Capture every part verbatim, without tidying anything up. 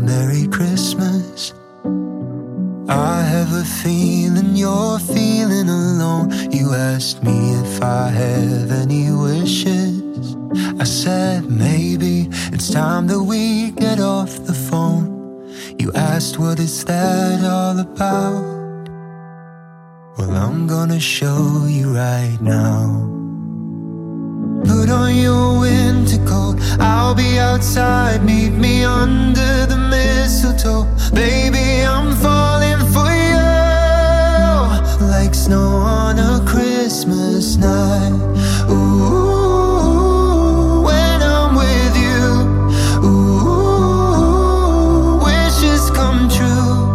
Merry Christmas. I have a feeling you're feeling alone. You asked me if I have any wishes. I said maybe it's time that we get off the phone. You asked what is that all about? Well, I'm gonna show you right now. Put on your winter coat, I'll be outside, meet me under the mistletoe. Baby, I'm falling for you, like snow on a Christmas night. Ooh, when I'm with you, ooh, wishes come true.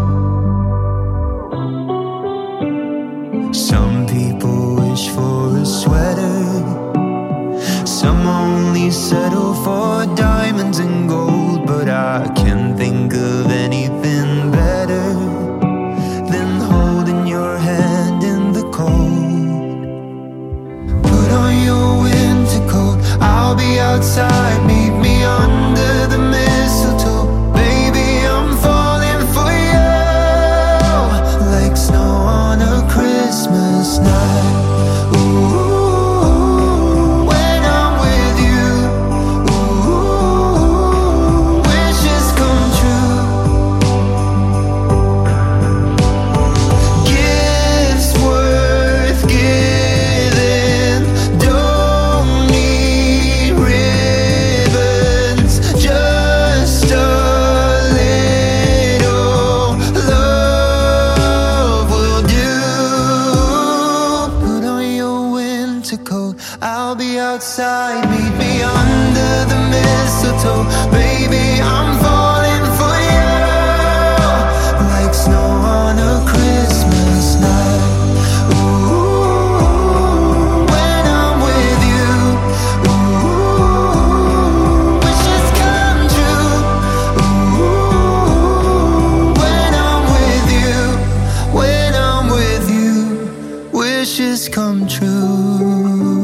Some people wish for a sweater, some only settle for diamonds and gold, but I can't think of anything better than holding your hand in the cold. Put on your winter coat, I'll be outside, meet me under the mistletoe. Baby, I'm falling for you, like snow on a Christmas night. Ooh, outside, meet me under the mistletoe. Baby, I'm falling for you, like snow on a Christmas night. Ooh, when I'm with you, ooh, wishes come true. Ooh, when I'm with you, when I'm with you, wishes come true.